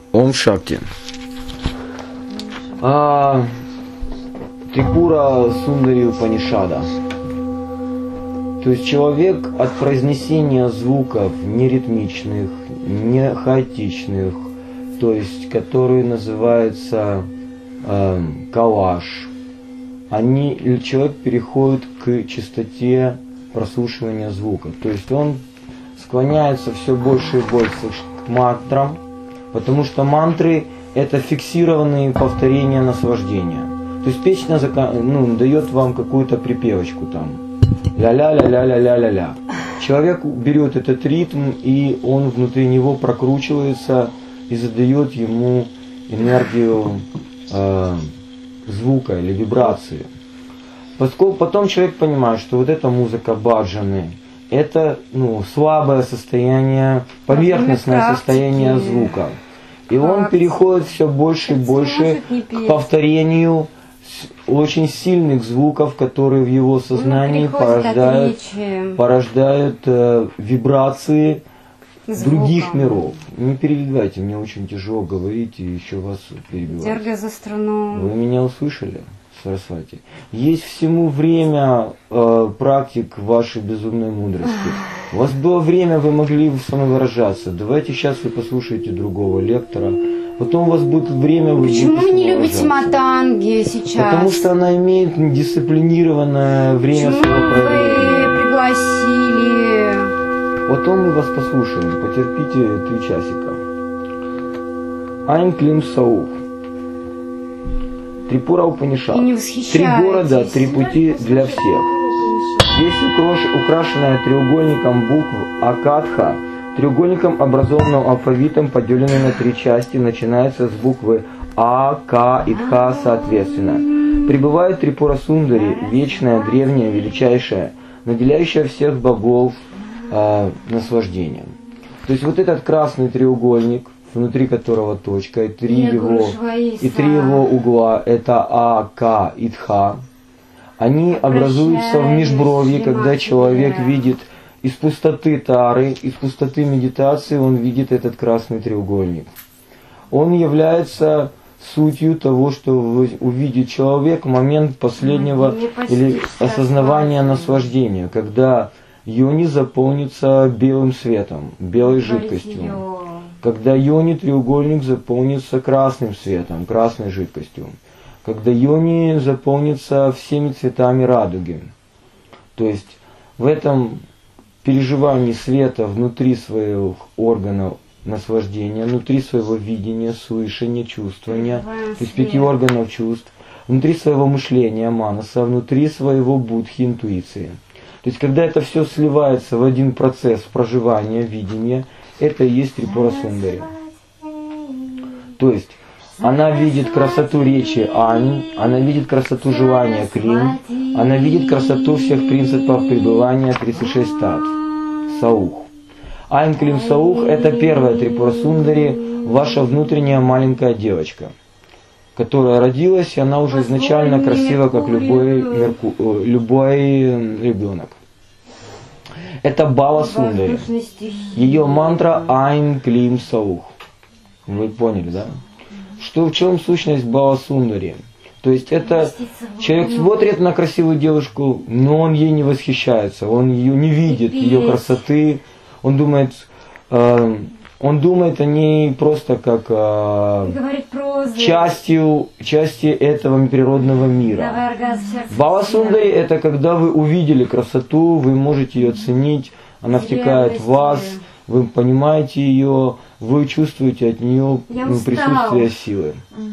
Ом Шакти. Трипура Сундари Упанишада. То есть человек от произнесения звуков неритмичных, не хаотичных, то есть которые называются коллаж, человек переходит к чистоте прослушивания звука. То есть он склоняется все больше и больше к мантрам, потому что мантры это фиксированные повторения наслаждения. То есть песня дает вам какую-то припевочку там. Ля-ля-ля-ля-ля-ля-ля-ля. Человек берет этот ритм, и он внутри него прокручивается и задает ему энергию звука или вибрации. Потом человек понимает, что вот эта музыка баджаны, это слабое состояние, поверхностное состояние звука. И он переходит все больше и больше к повторению очень сильных звуков, которые в его сознании порождают вибрации других миров. Не перебивайте, мне очень тяжело говорить и еще вас перебивать. Дергай за страну. Вы меня услышали, Сарасвати? Есть всему время практик вашей безумной мудрости. У вас было время, вы могли самовыражаться. Давайте сейчас вы послушаете другого лектора. Потом у вас будет время, вы будете Почему не любите матанги сейчас? Потому что она имеет дисциплинированное время своего проявления. Почему вы пригласили? Потом мы вас послушаем. Потерпите 3 часика. Айн Клим Саух. Трипура Упанишад. 3 города, 3 пути для всех. Здесь украшенная треугольником букв Акатха, треугольником, образованным алфавитом, поделенный на 3 части, начинается с буквы А, К и Дха соответственно. Пребывает Трипура Сундари, вечная, древняя, величайшая, наделяющая всех богов наслаждением. То есть вот этот красный треугольник, внутри которого точка, и 3 его угла, это А, К и Дха, они образуются в межбровье, когда человек видит из пустоты тары, из пустоты медитации, он видит этот красный треугольник. Он является сутью того, что увидит человек в момент последнего или осознавания наслаждения, когда йони заполнится белым светом, белой жидкостью. Когда йони треугольник заполнится красным светом, красной жидкостью. Когда йони заполнится всеми цветами радуги. То есть в этом переживании света внутри своих органов наслаждения, внутри своего видения, слышания, чувствования, то есть 5 органов чувств, внутри своего мышления, манаса, внутри своего будхи, интуиции. То есть когда это все сливается в один процесс проживания, видения, это и есть Трипура Сундари. То есть она видит красоту речи Ань, она видит красоту желания Клим, она видит красоту всех принципов пребывания 36 татв, Саух. Айн Клим Саух – это первая Трипура Сундари, ваша внутренняя маленькая девочка, которая родилась, и она уже изначально красива, как любой ребенок. Это Бала Сундари. Ее мантра Айн Клим Саух. Вы поняли, да? В чем сущность Бала Сундари? То есть это человек смотрит на красивую девушку, но он ей не восхищается, он ее не видит, ее красоты. Он думает о ней просто как части этого природного мира. Бала Сундари – это когда вы увидели красоту, вы можете ее оценить, она втекает в вас, вы понимаете ее, вы чувствуете от нее присутствие силы.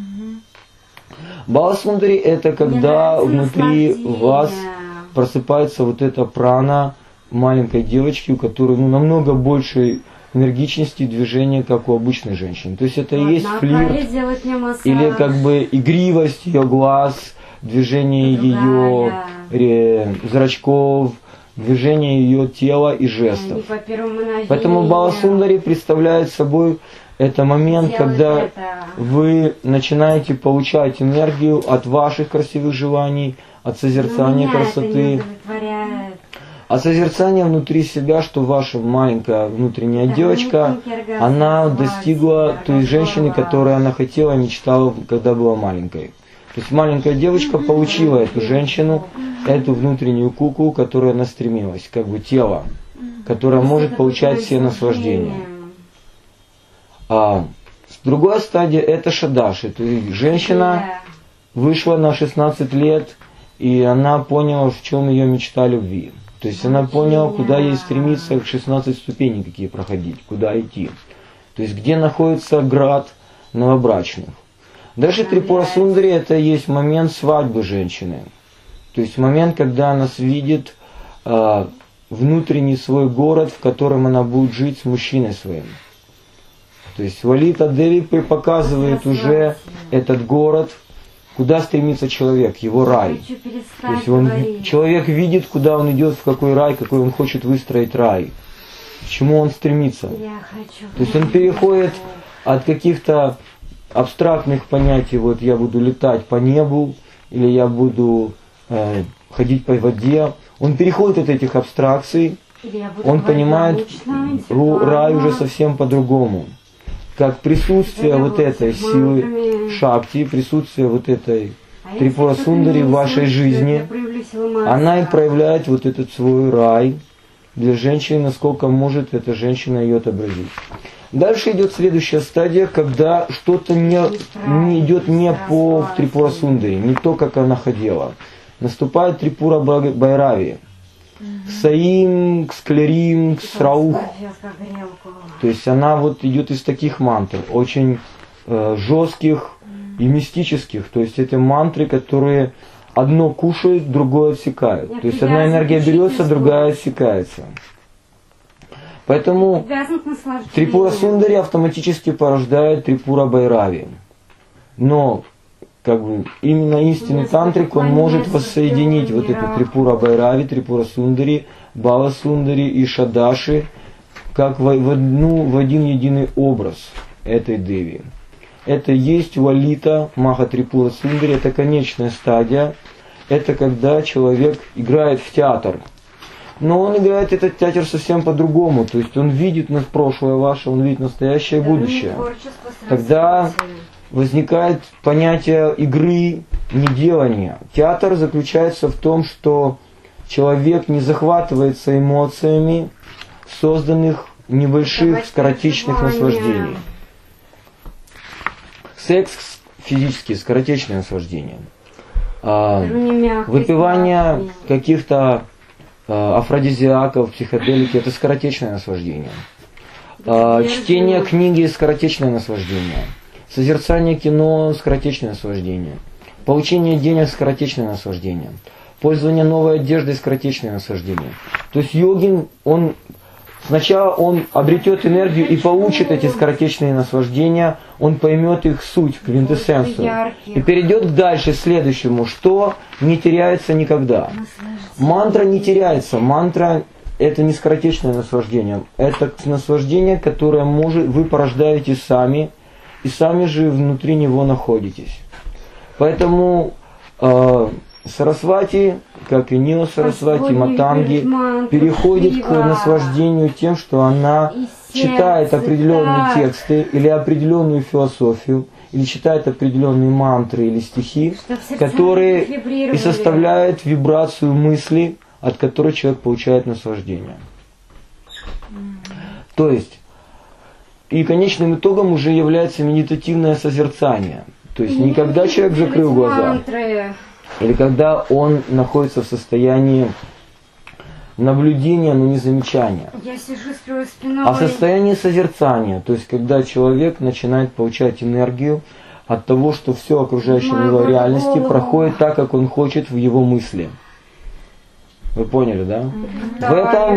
Бала Сундари – это когда внутри вас просыпается вот эта прана маленькой девочки, у которой намного больше энергичности и движения, как у обычной женщины. То есть это и есть флирт, или как бы игривость ее глаз, движение ее зрачков, движение ее тела и жестов. Поэтому Бала Сундари представляет собой это момент, когда вы начинаете получать энергию от ваших красивых желаний, от созерцания красоты, А созерцание внутри себя, что ваша маленькая внутренняя девочка, она достигла той женщины, которую она хотела, мечтала, когда была маленькой. То есть маленькая девочка получила эту женщину, эту внутреннюю куклу, к которой она стремилась, как бы тело, которое может получать все наслаждения. А другая стадия это шадаши, то есть женщина вышла на 16 лет, и она поняла, в чем ее мечта любви. То есть она поняла, куда ей стремиться, в 16 ступеней какие проходить, куда идти. То есть где находится град новобрачных. Дальше Трипура Сундари это есть момент свадьбы женщины. То есть момент, когда она видит внутренний свой город, в котором она будет жить с мужчиной своим. То есть Лалита Деви показывает уже этот город, куда стремится человек, его рай. То есть человек видит, куда он идет, в какой рай, какой он хочет выстроить рай, к чему он стремится. То есть он переходит от каких-то абстрактных понятий, вот я буду летать по небу, или я буду ходить по воде. Он переходит от этих абстракций, он понимает рай уже совсем по-другому. Как присутствие вот этой силы шакти, присутствие вот этой Трипура Сундари в вашей жизни, она и проявляет вот этот свой рай для женщины, насколько может эта женщина ее отобразить. Дальше идет следующая стадия, когда что-то не идет не по Трипура Сундари, не то, как она хотела. Наступает Трипура Байрави. Саим, Склерим, Сраух. То есть она вот идет из таких мантр, очень жестких и мистических. То есть это мантры, которые одно кушают, другое отсекают. То есть одна энергия берется, другая отсекается. Поэтому Трипура Сундари автоматически порождает Трипура Байрави. Но как бы именно истинный тантрик, он может воссоединить вот эту Трипура Байрави, Трипура Сундари, Бала Сундари и Шадаши, как в один единый образ этой Деви. Это есть Лалита Маха Трипура Сундари, это конечная стадия, это когда человек играет в театр. Но он играет этот театр совсем по-другому, то есть он видит прошлое ваше, он видит настоящее и будущее. Тогда возникает понятие игры, неделания. Театр заключается в том, что человек не захватывается эмоциями созданных небольших скоротечных наслаждений. Секс физические, скоротечные наслаждения. Выпивание каких-то афродизиаков, психоделики – это скоротечное наслаждение. Чтение книги – скоротечное наслаждение. Созерцание кино – скоротечное наслаждение. Получение денег – скоротечное наслаждение. Пользование новой одеждой – скоротечное наслаждение. То есть йогин, сначала он обретет энергию и получит эти скоротечные наслаждения, он поймет их суть, квинтэссенцию. И перейдет дальше, к следующему, что не теряется никогда. Мантра не теряется. Мантра – это не скоротечное наслаждение. Это наслаждение, которое вы порождаете сами, и сами же внутри него находитесь. Поэтому Сарасвати, как и Нила Сарасвати, Матанги, переходит к наслаждению тем, что она читает определенные тексты или определенную философию, или читает определенные мантры или стихи, которые и составляют вибрацию мысли, от которой человек получает наслаждение. То есть, и конечным итогом уже является медитативное созерцание. То есть не когда человек закрыл глаза, или когда он находится в состоянии наблюдения, но не замечания. Я сижу, строю спиной. А состояние созерцания, то есть когда человек начинает получать энергию от того, что все окружающее его реальности проходит так, как он хочет в его мысли. Вы поняли, да? Да,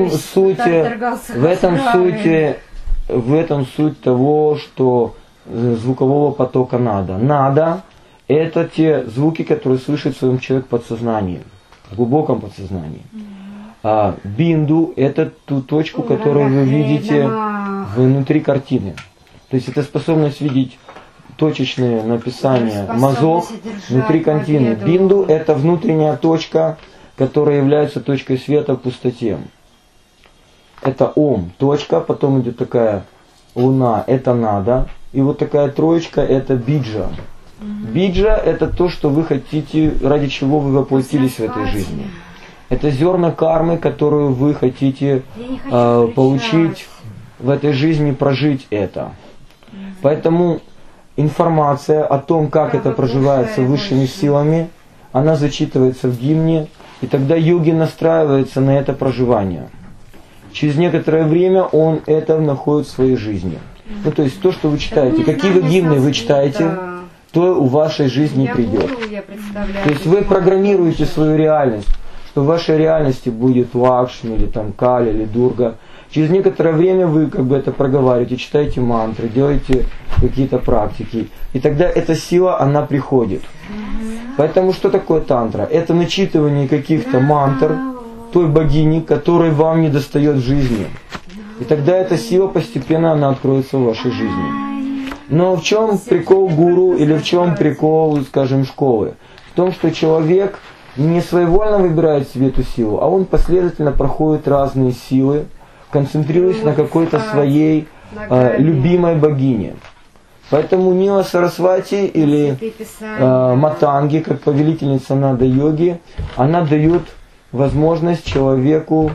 в этом суть того, что звукового потока нада. Нада – это те звуки, которые слышит в своем человек подсознании, в глубоком подсознании. А бинду – это ту точку, которую вы видите внутри картины. То есть это способность видеть точечные написания мазок внутри картины. Бинду – это внутренняя точка, которая является точкой света в пустоте. Это Ом, точка, потом идет такая луна, это Нада, и вот такая троечка, это Биджа. Биджа – это то, что вы хотите, ради чего вы воплотились в этой жизни. Это зерна кармы, которую вы хотите получить в этой жизни, прожить это. Поэтому информация о том, как это проживается высшими силами, она зачитывается в гимне, и тогда йоги настраивается на это проживание. Через некоторое время он это находит в своей жизни. Ну, то есть то, что вы читаете, какие вы гимны вы читаете, то у вашей жизни придет. То есть вы программируете свою реальность, что в вашей реальности будет Лакшми, или там Кали, или Дурга. Через некоторое время вы как бы это проговариваете, читаете мантры, делаете какие-то практики. И тогда эта сила, она приходит. Поэтому что такое тантра? Это начитывание каких-то мантр той богини, которой вам не достает в жизни. И тогда эта сила постепенно она откроется в вашей жизни. Но в чем прикол гуру или в чем прикол, скажем, школы? В том, что человек не своевольно выбирает себе эту силу, а он последовательно проходит разные силы, концентрируясь на какой-то своей любимой богине. Поэтому Нила Сарасвати или Матанги, как повелительница Нада-йоги, она дает возможность человеку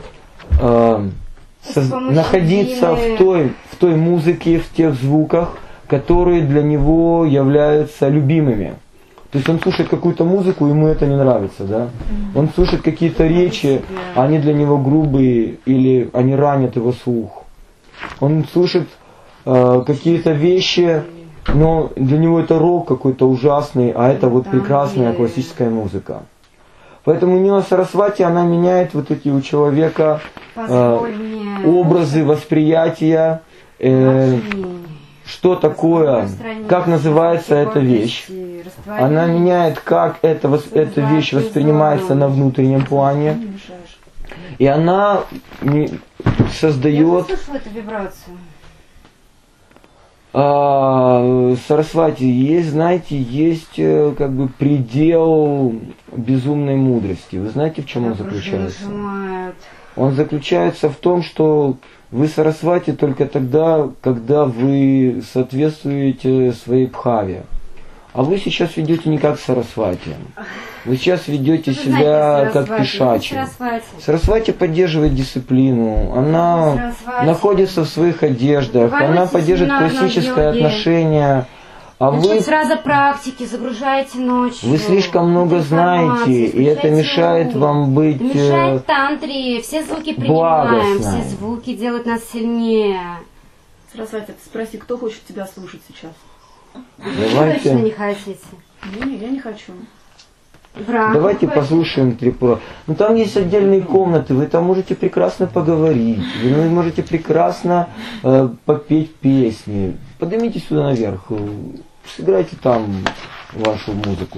находиться в той музыке, в тех звуках, которые для него являются любимыми. То есть он слушает какую-то музыку, ему это не нравится, да? Он слушает какие-то речи, они для него грубые или они ранят его слух. Он слушает какие-то вещи, но для него это рок какой-то ужасный, а это вот прекрасная классическая музыка. Поэтому Нила Сарасвати, она меняет вот эти у человека образы, восприятия, что такое, как называется эта вещь. Она меняет, как эта вещь воспринимается на внутреннем плане. И она создает... Я слышала эту вибрацию. Сарасвати, есть, знаете, есть как бы предел безумной мудрости. Вы знаете, в чем он заключается? Он заключается в том, что вы Сарасвати только тогда, когда вы соответствуете своей бхаве. А вы сейчас ведете не как Сарасвати. Вы сейчас ведете себя как пешачи. Сарасвати поддерживает дисциплину, она находится в своих одеждах, она поддерживает классическое отношение. А вы сразу практики, загружаете ночью. Вы слишком много знаете, и это мешает вам быть мешает тантре, все звуки принимаем, все звуки делают нас сильнее. Сарасвати, спроси, кто хочет тебя слушать сейчас? Давайте. Вы точно не хотите? Не, я не хочу. Давайте послушаем Трипура. Ну там есть отдельные комнаты, вы там можете прекрасно поговорить, вы можете прекрасно попеть песни. Поднимитесь сюда наверх, сыграйте там вашу музыку.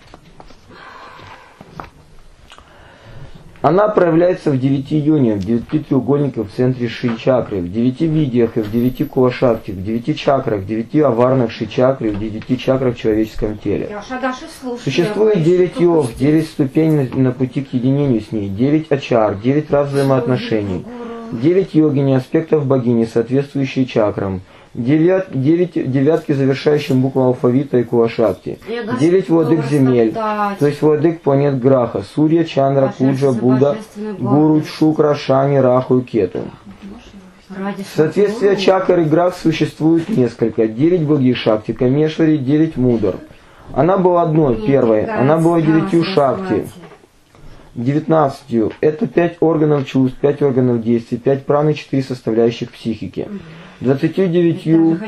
Она проявляется в 9 йонях, в 9 треугольниках в центре ши-чакры, в 9 видиях и в 9 кулашакти, в 9 чакрах, в 9 аварнах ши-чакры и в 9 чакрах в человеческом теле. Существует 9 йог, 9 ступеней на пути к единению с ней, 9 ачар, 9 раз взаимоотношений, 9 йогини, аспектов богини, соответствующие чакрам, 9 девятки, завершающим букву алфавита и кулашакти, 9 владык земель, то есть владык планет Граха, Сурья, Чандра, Пуджа, Будда, Гуру, Шукра, Шани, Раху и Кету. В соответствии чакр и грах существует несколько. 9 богих Шакти, Камешвари, 9 мудр. Она была одной, первой, она была 9 Шакти. 19. Это 5 органов чувств, 5 органов действий, 5 праны, 4 составляющих психики. 29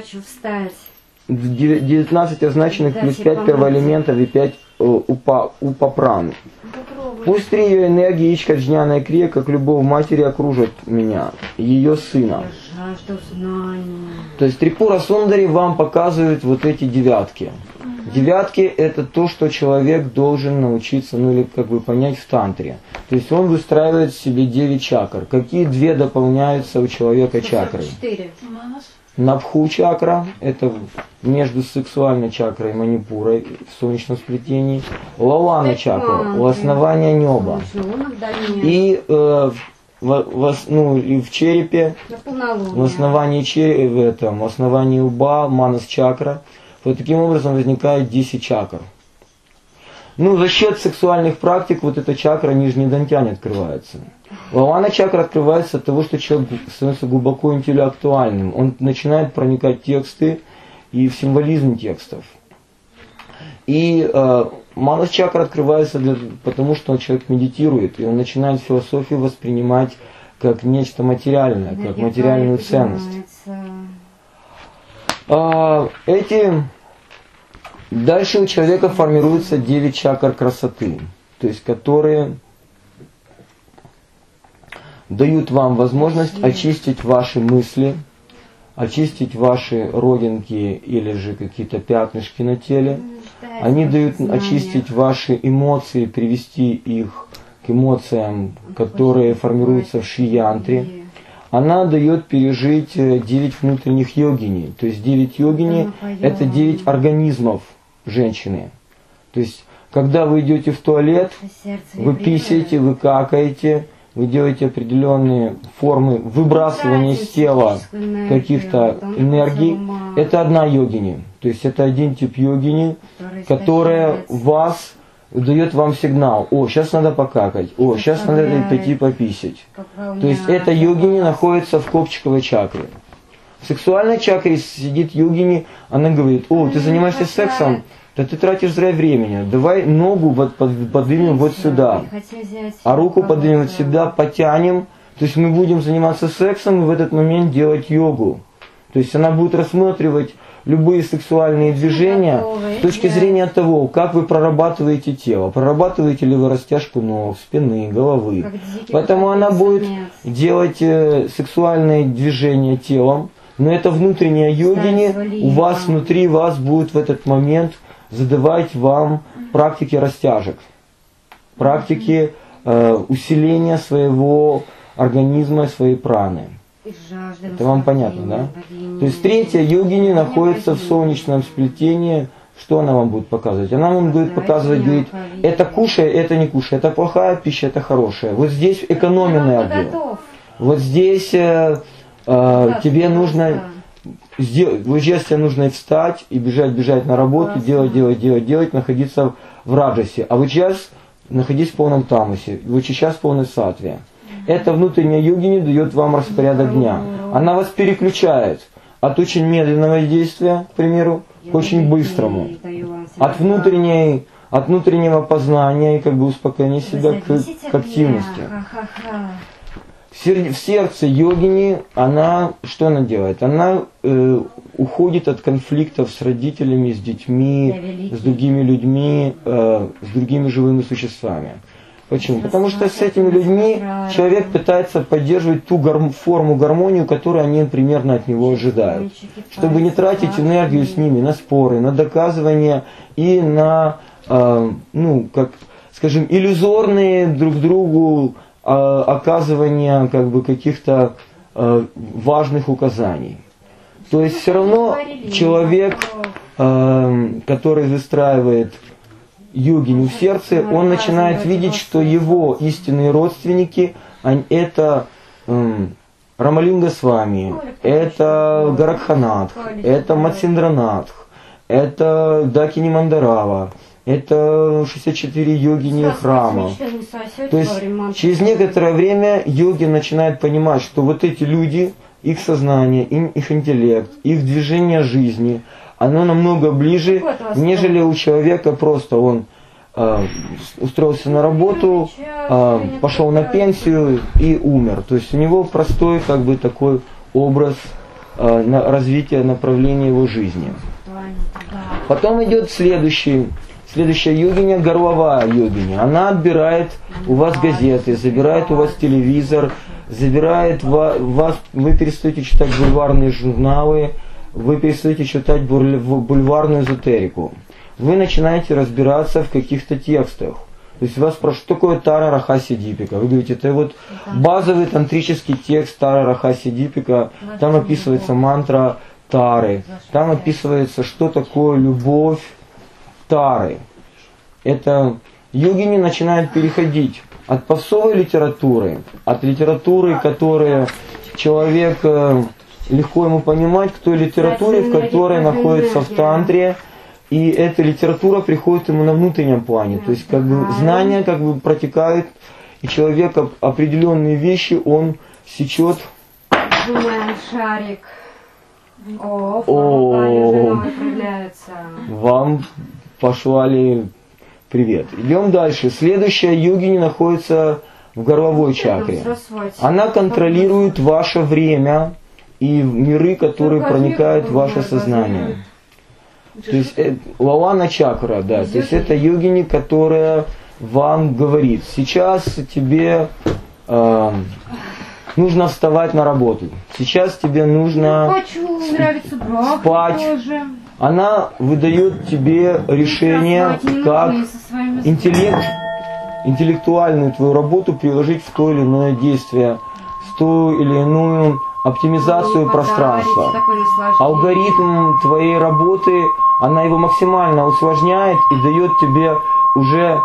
19 означенных плюс 5 первоэлементов и 5 упапран. Пусть 3 ее энергии, ичка, джняна и крия, как любовь матери, окружат меня, ее сына. То есть Трипура Сундари вам показывает вот эти девятки. Девятки – это то, что человек должен научиться, ну или как бы понять в тантре. То есть он выстраивает в себе 9 чакр. Какие 2 дополняются у человека чакры? 4. Набху чакра, это между сексуальной чакрой и манипурой в солнечном сплетении. Лалана чакра, у основания неба. И и в черепе, в основании лба, манас чакра. Вот таким образом возникает 10 чакр. Ну, за счет сексуальных практик вот эта чакра нижней дантяни открывается. Лалана чакра открывается от того, что человек становится глубоко интеллектуальным. Он начинает проникать в тексты и в символизм текстов. И манас чакра открывается потому, что человек медитирует, и он начинает философию воспринимать как нечто материальное, как материальную ценность. Дальше у человека формируется 9 чакр красоты, то есть которые дают вам возможность очистить ваши мысли, очистить ваши родинки или же какие-то пятнышки на теле. Они дают очистить ваши эмоции, привести их к эмоциям, которые формируются в шри-янтре. Она дает пережить 9 внутренних йогини. То есть 9 йогини – это 9 организмов женщины. То есть, когда вы идете в туалет, вы писаете, вы какаете, вы делаете определенные формы выбрасывания из тела каких-то энергий. Это одна йогини. То есть это один тип йогини, которая вас дает вам сигнал. О, сейчас надо покакать. О, сейчас надо пойти пописать. То есть эта йогини находится в копчиковой чакре. В сексуальной чакре сидит йогини, она говорит: о, ты занимаешься сексом? Да ты тратишь зря времени. Давай ногу поднимем вот сюда, а руку поднимем вот сюда, потянем. То есть мы будем заниматься сексом и в этот момент делать йогу. То есть она будет рассматривать любые сексуальные движения с точки зрения того, как вы прорабатываете тело. Прорабатываете ли вы растяжку ног, спины, головы. Поэтому она будет делать сексуальные движения телом. Но это внутренняя йогини, у вас внутри вас будет в этот момент задавать вам практики растяжек, практики усиления своего организма, своей праны. Это вам понятно, да? То есть третья йогини находится в солнечном сплетении. Что она вам будет показывать? Она вам будет показывать, говорит, это кушай, это не кушай, это плохая пища, это хорошая. Вот здесь экономенный отдел. Вот здесь тебе нужно сделать, вот сейчас тебе нужно встать и бежать на работу, делать, находиться в раджасе. А вот сейчас находись в полном тамасе, вот сейчас в полной саттве. Эта внутренняя йогини дает вам распорядок дня. Она вас переключает от очень медленного действия, к примеру, к очень быстрому. От внутреннего познания и как бы успокоения себя к активности. В сердце йогини, что она делает? Она уходит от конфликтов с родителями, с детьми, с другими людьми, с другими живыми существами. Почему? Потому что с этими людьми человек пытается поддерживать ту форму, гармонию, которую они примерно от него ожидают. Чтобы не тратить энергию с ними на споры, на доказывания и на, иллюзорные друг другу оказывания каких-то важных указаний. То есть все равно человек, который выстраивает йогиню в сердце, он начинает видеть, что его истинные родственники это Рамалинга Свами, это Горакханатх, это Матсиндранатх, это Дакини Мандарава, это 64 йогини храма. То есть через некоторое время йоги начинают понимать, что вот эти люди, их сознание, их интеллект, их движение жизни, оно намного ближе, нежели у человека просто он устроился на работу, пошел на пенсию и умер. То есть у него простой такой образ развития направления его жизни. Потом идет следующая йогиня, горловая йогиня. Она отбирает у вас газеты, забирает у вас телевизор, забирает вас, вы перестаете читать бульварные журналы, вы перестаете читать бульварную эзотерику. Вы начинаете разбираться в каких-то текстах. То есть вас спрашивают, что такое Тара Рахаси Дипика? Вы говорите, это вот базовый тантрический текст Тара Рахаси Дипика. Там описывается мантра Тары. Там описывается, что такое любовь Тары. Это йогини начинают переходить от попсовой литературы, от литературы, которая человек легко ему понимать, к той литературе, в которой находится в тантре. И эта литература приходит ему на внутреннем плане. То есть как бы знания как бы протекают, и человек определенные вещи он сечет. Думаем, шарик. О, вам пошлали привет. Идем дальше. Следующая йогини находится в горловой чакре. Она контролирует ваше время и миры, которые проникают в ваше сознание. То есть Лалана чакра, да, то есть это йогини, которая вам говорит, сейчас тебе нужно вставать на работу, сейчас тебе нужно спать. Она выдает тебе решение, как интеллектуальную твою работу приложить в то или иное действие, в ту или иную оптимизацию пространства. Алгоритм твоей работы, она его максимально усложняет и дает тебе уже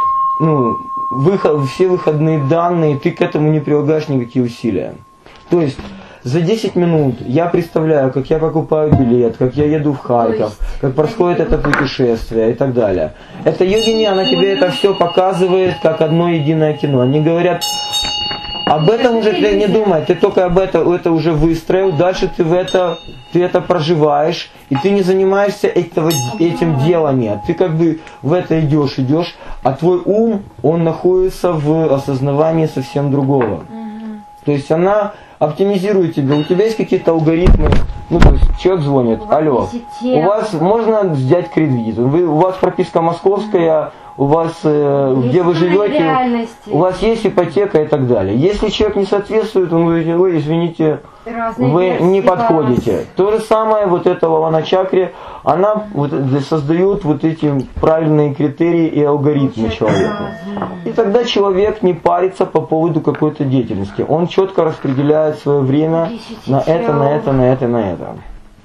все выходные данные, ты к этому не прилагаешь никакие усилия. То есть за 10 минут я представляю, как я покупаю билет, как я еду в Харьков, как происходит это путешествие и так далее. Это йогини, она тебе это все показывает как одно единое кино. Они говорят, об этом уже ты не думай, ты только об этом это уже выстроил, дальше ты это проживаешь, и ты не занимаешься этим деланием, ты как бы в это идешь, а твой ум, он находится в осознавании совсем другого. То есть она оптимизирует тебя, у тебя есть какие-то алгоритмы, то есть человек звонит, алло, у вас можно взять кредит, у вас прописка московская, у вас, где вы живете, у вас есть ипотека и так далее. Если человек не соответствует, он говорит, ой, извините, вы не подходите. То же самое вот эта Лалана чакре, она создает вот эти правильные критерии и алгоритмы человека. И тогда человек не парится по поводу какой-то деятельности. Он четко распределяет свое время на это.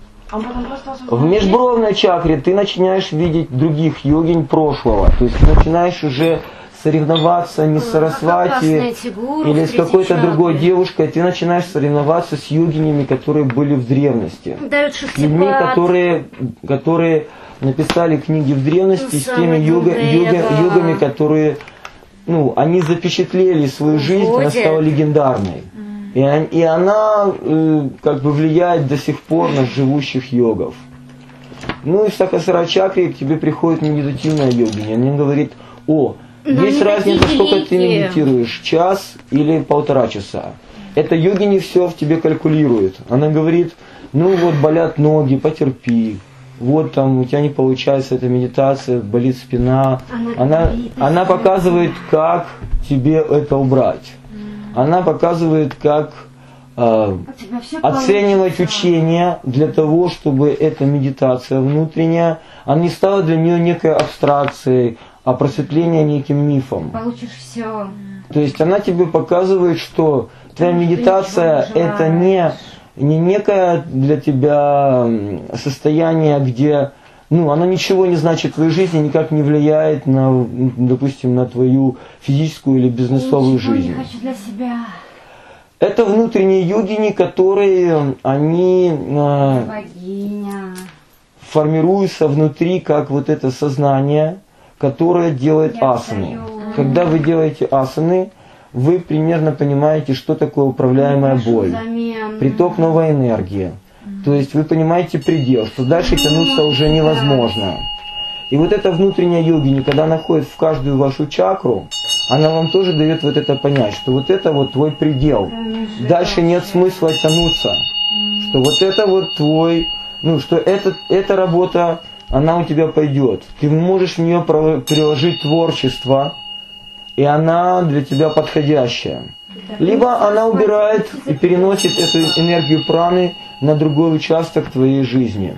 В межбровной чакре ты начинаешь видеть других йогинь прошлого. То есть ты начинаешь уже соревноваться не с Сарасвати или с какой-то другой девушкой. Ты начинаешь соревноваться с йогинями, которые были в древности. С людьми, которые написали книги в древности, с теми йогами, которые они запечатлели свою жизнь, она стала легендарной. И она как бы влияет до сих пор на живущих йогов. И в Сахасрара чакре к тебе приходит медитативная йогиня. Она говорит, есть разница, сколько ты медитируешь, час или 1,5 часа. Эта йогиня все в тебе калькулирует. Она говорит, болят ноги, потерпи. Вот там у тебя не получается эта медитация, болит спина. Она показывает, как тебе это убрать. Она показывает, как оценивать учение для того, чтобы эта медитация внутренняя, она не стала для нее некой абстракцией, а просветление неким мифом. Получишь все. То есть она тебе показывает, что твоя медитация это не некое для тебя состояние, где оно ничего не значит в твоей жизни, никак не влияет на, допустим, на твою физическую или бизнесовую жизнь. Я не хочу для себя. Это внутренние йогини, которые они формируются внутри, как вот это сознание, которое делает асаны. Когда вы делаете асаны, вы примерно понимаете, что такое управляемая боль, приток новой энергии. То есть вы понимаете предел, что дальше тянуться уже невозможно. И вот эта внутренняя йогини, когда она ходит в каждую вашу чакру, она вам тоже дает вот это понять, что вот это вот твой предел. Дальше нет смысла тянуться. Что вот это вот твой, что эта работа, она у тебя пойдет. Ты можешь в нее приложить творчество, и она для тебя подходящая. Либо она убирает и переносит эту энергию праны на другой участок твоей жизни.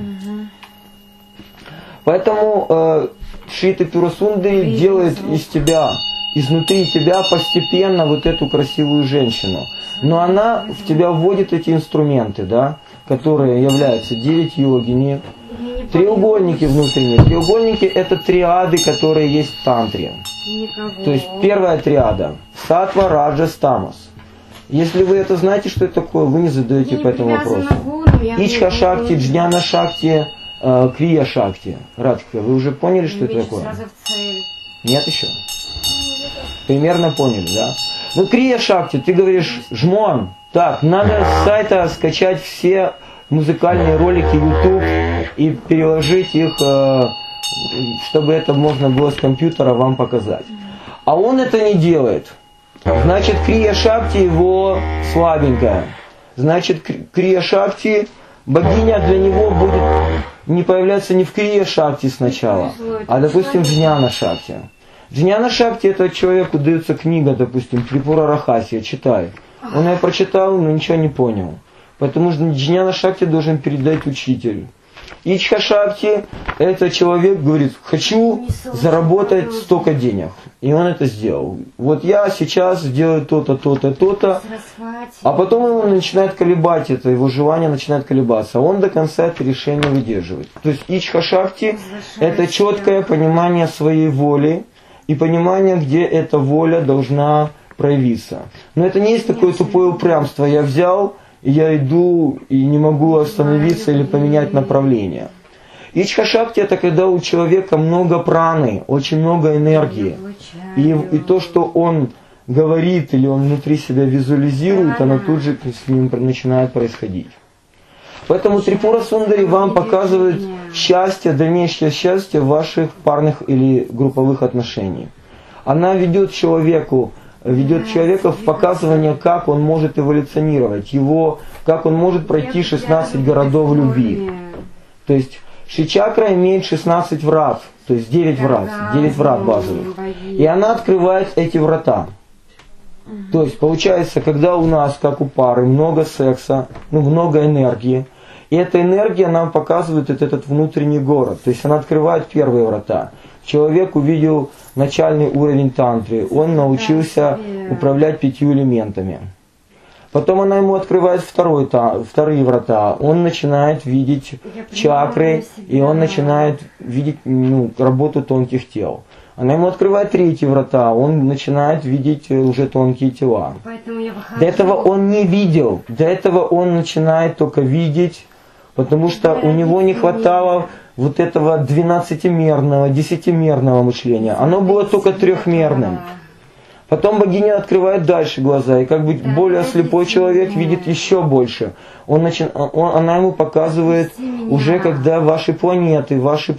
Поэтому Шри Трипура Сундри делает из тебя изнутри тебя постепенно вот эту красивую женщину. Но она в тебя вводит эти инструменты, да, которые являются 9 йогини, треугольники внутренние. Треугольники это триады, которые есть в тантре. Никого. То есть первая триада – сатва, раджас, тамас. Если вы это знаете, что это такое, вы не задаете по этому вопросу. Ичха шакти, джняна шакти, крия шакти. Радхика, вы уже поняли, что это такое? Сразу в цель. Нет еще? Примерно поняли, да? Ну, крия шакти, ты говоришь, жмон, так, надо с сайта скачать все музыкальные ролики YouTube и переложить их, чтобы это можно было с компьютера вам показать. А он это не делает. Значит, крия шакти его слабенькая. Значит, крия шакти, богиня для него будет не появляться не в крия шакти сначала, а, допустим, в джняна шакти. Джняна шакти это человеку дается книга, допустим, Трипура Рахасия, читай. Он ее прочитал, но ничего не понял. Поэтому джняна шакти должен передать учитель. Ичха шакти это человек говорит, хочу заработать столько денег. И он это сделал. Вот я сейчас сделаю то-то, то-то, то-то. А потом его начинает колебать это, его желание начинает колебаться. Он до конца это решение выдерживает. То есть ичха шакти это четкое понимание своей воли и понимание, где эта воля должна проявиться. Но это не есть такое тупое упрямство. Я взял, и я иду и не могу остановиться или поменять направление. Ичха шакти это когда у человека много праны, очень много энергии. И то, что он говорит или он внутри себя визуализирует, оно тут же с ним начинает происходить. Поэтому Трипура Сундари вам показывает счастье, дальнейшее счастье в ваших парных или групповых отношениях. Она ведет человека в показывание, как он может эволюционировать, как он может пройти 16 городов любви. То есть Шри-чакра имеет 16 врат, то есть 9 врат базовых. И она открывает эти врата. То есть получается, когда у нас, как у пары, много секса, много энергии, и эта энергия нам показывает этот внутренний город. То есть она открывает первые врата. Человек увидел начальный уровень тантры, он научился управлять 5 элементами. Потом она ему открывает вторые врата, он начинает видеть чакры, и он начинает видеть работу тонких тел. Она ему открывает 3 врата, он начинает видеть уже тонкие тела. До этого он не видел, до этого он начинает только видеть, потому что у него не хватало вот этого 12-мерного, 10-мерного мышления. Оно было только 3-мерным. Потом богиня открывает дальше глаза, и как бы более слепой человек видит еще больше. Она ему показывает уже, когда ваши планеты,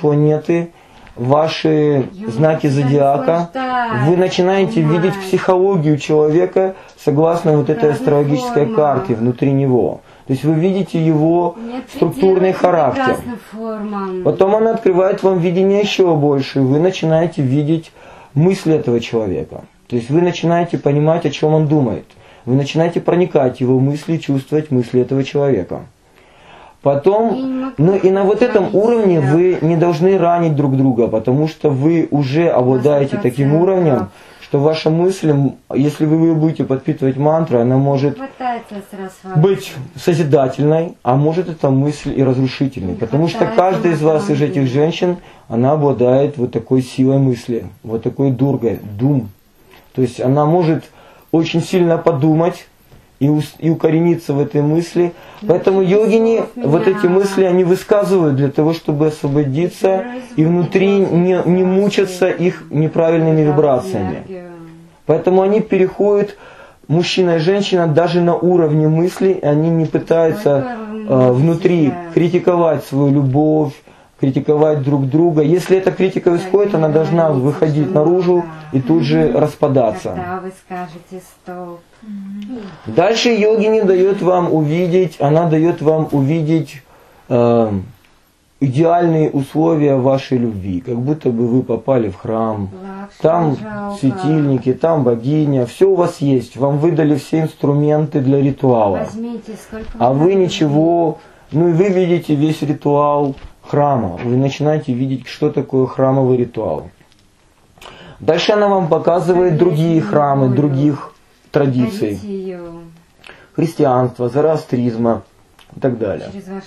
ваши знаки зодиака, вы начинаете видеть психологию человека согласно вот этой астрологической карте внутри него. То есть вы видите его структурный характер. Потом она открывает вам видение еще больше, вы начинаете видеть мысли этого человека. То есть вы начинаете понимать, о чем он думает. Вы начинаете проникать в его мысли, чувствовать мысли этого человека. Потом, и на вот этом уровне вы не должны ранить друг друга, потому что вы уже обладаете таким уровнем, что ваша мысль, если вы ее будете подпитывать мантрой, она может быть созидательной, а может эта мысль и разрушительной. Потому что каждая из вас, из этих женщин, она обладает вот такой силой мысли, вот такой дургой, дум. То есть она может очень сильно подумать и укорениться в этой мысли. Поэтому йогини вот эти мысли, они высказывают для того, чтобы освободиться и внутри не мучаться их неправильными вибрациями. Поэтому они переходят, мужчина и женщина, даже на уровне мысли, они не пытаются внутри критиковать свою любовь, критиковать друг друга. Если эта критика исходит, она должна выходить наружу и тут же распадаться. Когда вы скажете стоп. Дальше йогини дает вам увидеть, она дает вам увидеть идеальные условия вашей любви, как будто бы вы попали в храм, там светильники, там богиня, все у вас есть, вам выдали все инструменты для ритуала, а вы ничего, и вы видите весь ритуал храма, вы начинаете видеть, что такое храмовый ритуал. Дальше она вам показывает другие храмы, других традиций. Христианства, зороастризма и так далее.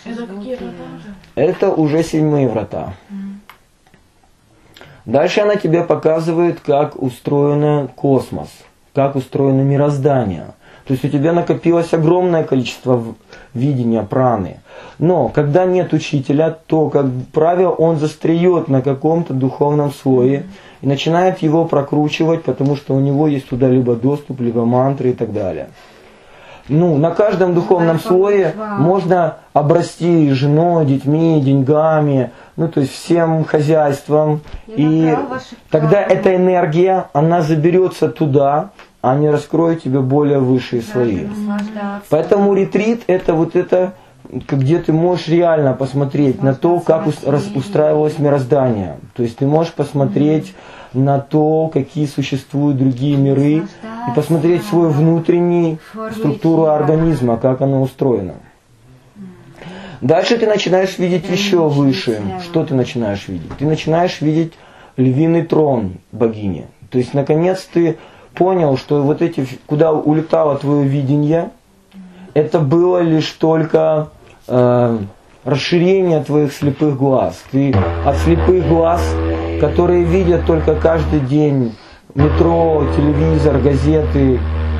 Это уже 7-е врата. Дальше она тебе показывает, как устроен космос, как устроено мироздание. То есть у тебя накопилось огромное количество видения праны. Но когда нет учителя, то, как правило, он застряет на каком-то духовном слое и начинает его прокручивать, потому что у него есть туда либо доступ, либо мантры и так далее. Ну, на каждом духовном слое можно обрасти женой, детьми, деньгами, ну, то есть всем хозяйством. И тогда эта энергия, она заберется туда, а не раскроет тебе более высшие слои. Поэтому ретрит это вот это, где ты можешь реально посмотреть на то, как устраивалось мироздание. То есть ты можешь посмотреть на то, какие существуют другие миры, и посмотреть свою внутреннюю структуру организма, как она устроена. Дальше ты начинаешь видеть еще выше. Что ты начинаешь видеть? Ты начинаешь видеть львиный трон богини. То есть, наконец, ты понял, что вот эти, куда улетало твое видение, это было лишь только расширение твоих слепых глаз. Ты от слепых глаз, которые видят только каждый день метро, телевизор, газеты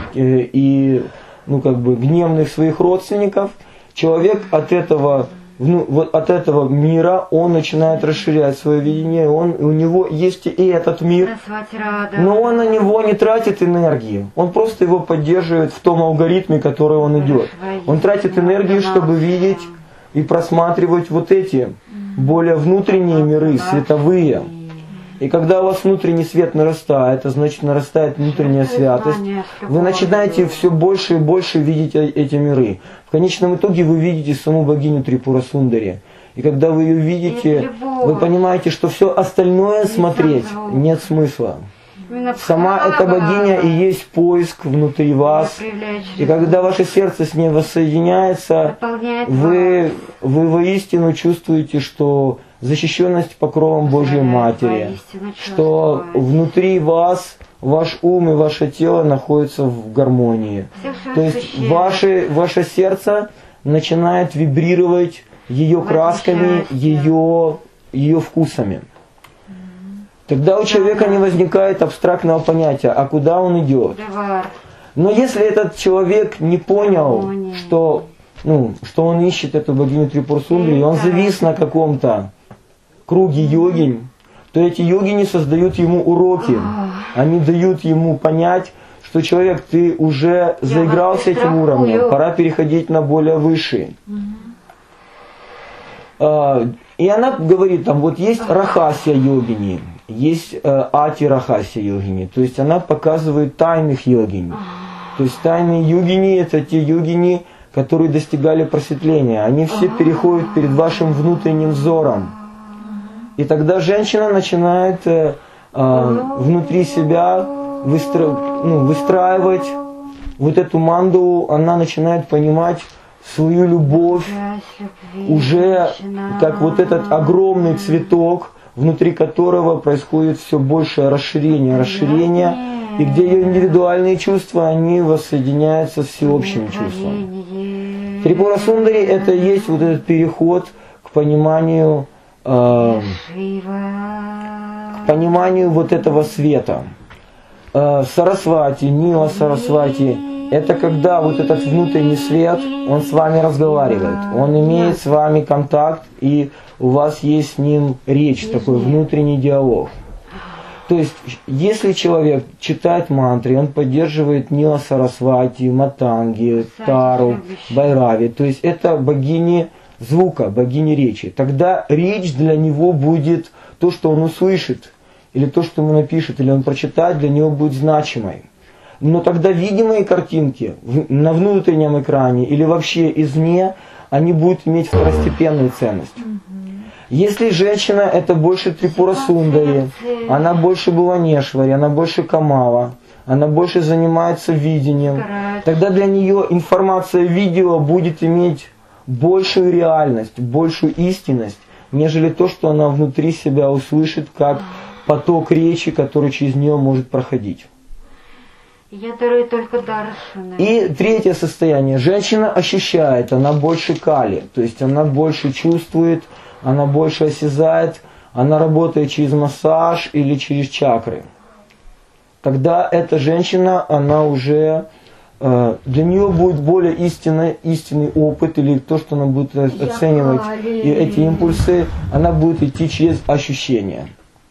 и ну, как бы, гневных своих родственников, человек от этого, вот от этого мира, он начинает расширять свое видение, у него есть и этот мир, но он на него не тратит энергии, он просто его поддерживает в том алгоритме, который он идет. Он тратит энергию, чтобы видеть и просматривать вот эти более внутренние миры, световые. И когда у вас внутренний свет нарастает, это значит нарастает внутренняя святость, вы начинаете все больше и больше видеть эти миры. В конечном итоге вы видите саму богиню Трипура Сундари. И когда вы ее видите, вы понимаете, что все остальное смотреть нет смысла. Сама эта богиня и есть поиск внутри вас. И когда ваше сердце с ней воссоединяется, вы воистину чувствуете, что защищенность покровом Божьей Матери, что внутри вас ваш ум и ваше тело находятся в гармонии. То есть ваше сердце начинает вибрировать ее красками, ее вкусами. Тогда у человека не возникает абстрактного понятия, а куда он идет. Но если этот человек не понял, что он ищет эту богиню Трипура Сундари, и он завис на каком-то круге йогинь, то эти йогини создают ему уроки. Они дают ему понять, что человек, ты уже заигрался этим уровнем, пора переходить на более высший. И она говорит, там вот есть рахасия йогини, есть ати рахасия йогини, то есть она показывает тайных йогини. То есть тайные йогини это те йогини, которые достигали просветления. Они все переходят перед вашим внутренним взором. И тогда женщина начинает внутри себя выстраивать вот эту мандалу, она начинает понимать свою любовь уже как вот этот огромный цветок, внутри которого происходит все большее расширение, и где ее индивидуальные чувства, они воссоединяются с всеобщим чувством. Трипура Сундари это и есть вот этот переход к пониманию вот этого света. Сарасвати, Нила Сарасвати, это когда вот этот внутренний свет, он с вами разговаривает, он имеет с вами контакт, и у вас есть с ним речь, такой внутренний диалог. То есть, если человек читает мантры, он поддерживает Нила Сарасвати, Матанги, Тару, Байрави, то есть это богини звука, богини речи, тогда речь для него будет то, что он услышит, или то, что ему напишет, или он прочитает, для него будет значимой. Но тогда видимые картинки на внутреннем экране или вообще извне, они будут иметь второстепенную ценность. Если женщина это больше Трипура Сундари, она больше Бхуванешвари, она больше Камала, она больше занимается видением, тогда для нее информация видео будет иметь большую реальность, большую истинность, нежели то, что она внутри себя услышит как поток речи, который через нее может проходить. Я дарую только даршаны. И третье состояние. Женщина ощущает, она больше кали, то есть она больше чувствует, она больше осязает, она работает через массаж или через чакры. Тогда эта женщина, она уже, для нее будет более истинный опыт, или то, что она будет оценивать, и эти импульсы, она будет идти через ощущения.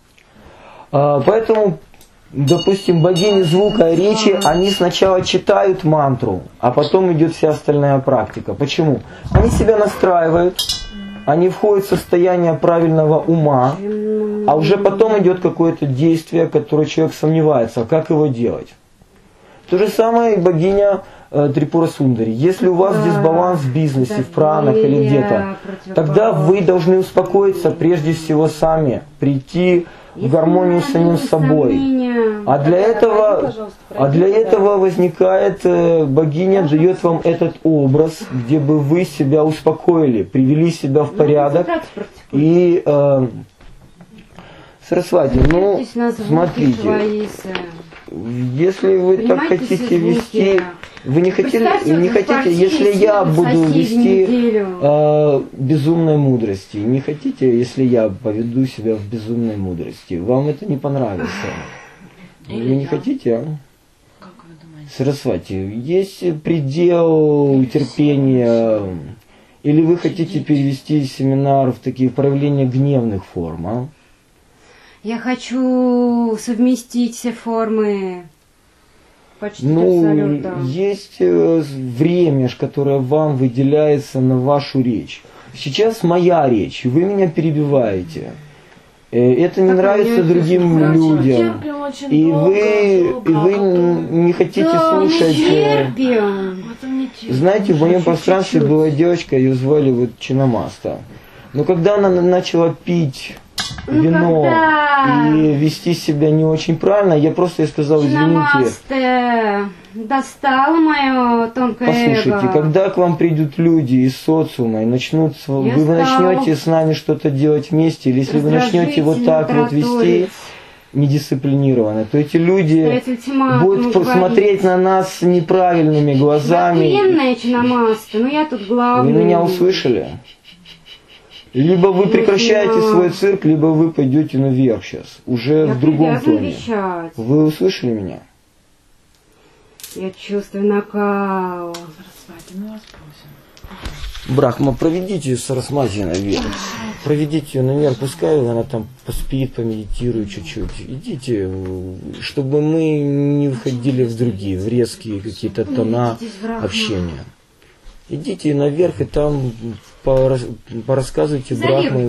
Поэтому, допустим, богини звука и речи, они сначала читают мантру, а потом идет вся остальная практика. Почему? Они себя настраивают, они входят в состояние правильного ума, а уже потом идет какое-то действие, которое человек сомневается, как его делать. То же самое и богиня Трипура Сундари. Если у вас дисбаланс в бизнесе, в пранах или где-то, тогда вы должны успокоиться прежде всего сами, прийти в гармонию с самим собой. А для этого возникает богиня, дает вам этот образ, где бы вы себя успокоили, привели себя в порядок. И Сарасвати, ну, смотрите, если вы так хотите вести, вы не хотите, если я буду вести безумной мудрости, не хотите, если я поведу себя в безумной мудрости, вам это не понравится. Вы не хотите, а? Как вы думаете? Сарасвати, есть предел терпения, или вы хотите перевести семинар в такие проявления гневных форм, а? Я хочу совместить все формы. Почти абсолютно. Есть время, которое вам выделяется на вашу речь. Сейчас моя речь, вы меня перебиваете. Это не нравится другим людям. И вы не хотите слушать. Знаете, в моем пространстве была девочка, ее звали вот Чинамаста. Но когда она начала пить вино и вести себя не очень правильно, я просто ей сказал, извините. Достала мое тонкое Послушайте, когда к вам придут люди из социума и начнут, вы начнете с нами что-то делать вместе, или если вы начнете вот так вот вести недисциплинированно, то эти люди будут посмотреть на нас неправильными глазами. Но я тут главный. Вы меня услышали? Либо вы прекращаете свой цирк, либо вы пойдете наверх сейчас, уже в другом тоне. Вы услышали меня? Я чувствую накал. Сарасвати, мы вас просим. Брахма, проведите Сарасвати наверх. Проведите ее наверх, пускай она там поспит, помедитирует чуть-чуть. Идите, чтобы мы не входили в другие, в резкие какие-то тона общения. Идите наверх и там порассказывайте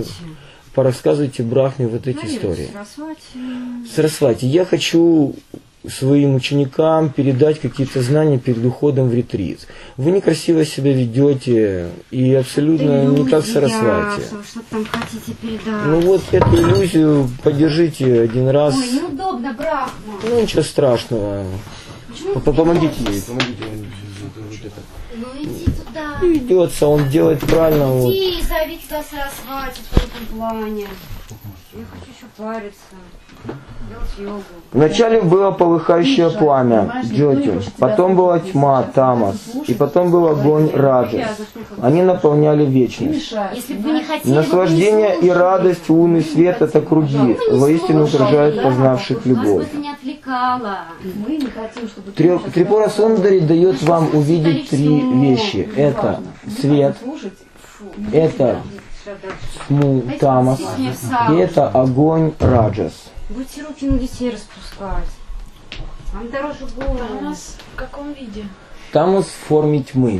Брахме вот эти истории. Сарасвати, я хочу своим ученикам передать какие-то знания перед уходом в ретрит. Вы некрасиво себя ведете и абсолютно не как Сарасвати. Что там хотите передать? Ну вот эту иллюзию поддержите один раз. Ой, неудобно, Брахма. Ну ничего страшного. Помогите ей, Ну иди туда. Идется, он делает правильно. Иди, зовите Сарасвати в этом плане. Я хочу еще париться. Делать йогу. Вначале было полыхающее пламя, Джоти, потом была тьма, Тамас, и потом был огонь, Раджас. Они наполняли вечность. Наслаждение и радость, лунный свет – это круги, воистину утверждают познавших любовь. Трипура Сундари дает вам увидеть три вещи. Это свет, это тьму, Тамас, и это огонь, Раджас. Будете руки на детей распускать. Вам дороже голову. Тамас в каком виде? Тамас в форме тьмы.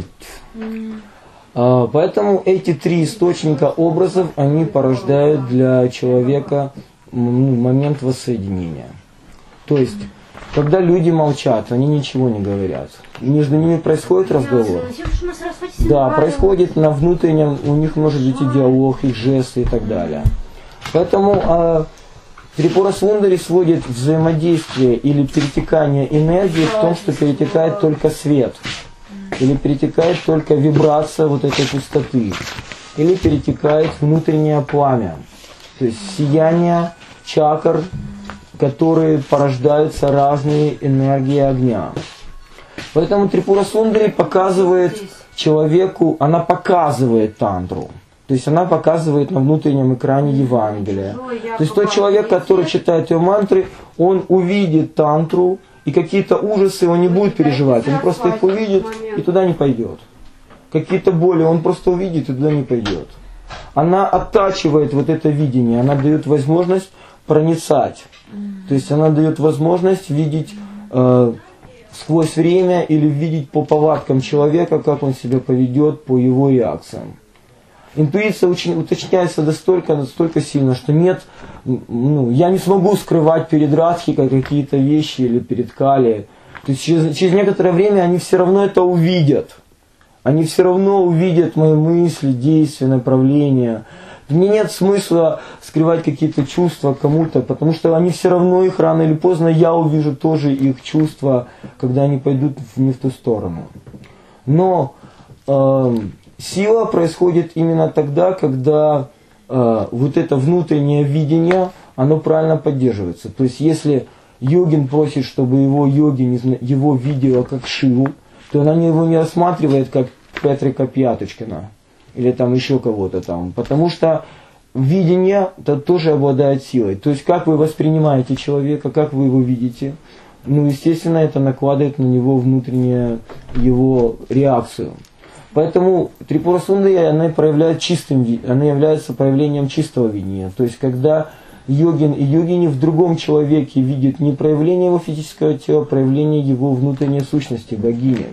Поэтому эти три источника образов, они порождают для человека момент воссоединения. То есть, когда люди молчат, они ничего не говорят. Между ними происходит разговор. Да, происходит на внутреннем, у них может быть и диалог, и жесты и так далее. Поэтому Трипура Сундари сводит взаимодействие или перетекание энергии в том, что перетекает только свет, или перетекает только вибрация вот этой пустоты, или перетекает внутреннее пламя, то есть сияние чакр, которые порождаются разные энергии огня. Поэтому Трипура Сундари показывает человеку, она показывает тантру. То есть она показывает на внутреннем экране Евангелия. То есть тот человек, который читает ее мантры, он увидит тантру, и какие-то ужасы он не будет переживать, он просто их увидит и туда не пойдет. Какие-то боли он просто увидит и туда не пойдет. Она оттачивает вот это видение, она дает возможность проницать. То есть она дает возможность видеть сквозь время или видеть по повадкам человека, как он себя поведет по его реакциям. Интуиция уточняется настолько сильно, что нет, я не смогу скрывать перед Радхикой какие-то вещи или перед Кали. То есть через некоторое время они все равно это увидят. Они все равно увидят мои мысли, действия, направления. Мне нет смысла скрывать какие-то чувства кому-то, потому что они все равно их рано или поздно, я увижу тоже их чувства, когда они пойдут не в ту сторону. Но сила происходит именно тогда, когда вот это внутреннее видение, оно правильно поддерживается. То есть если йогин просит, чтобы его йогин его видела как Шиву, то она его не рассматривает как Петрика Пяточкина или там еще кого-то там. Потому что видение -то тоже обладает силой. То есть как вы воспринимаете человека, как вы его видите, естественно, это накладывает на него внутреннюю его реакцию. Поэтому Трипура Сундари, она является проявлением чистого видения. То есть когда йогин и йогини в другом человеке видят не проявление его физического тела, а проявление его внутренней сущности, богини.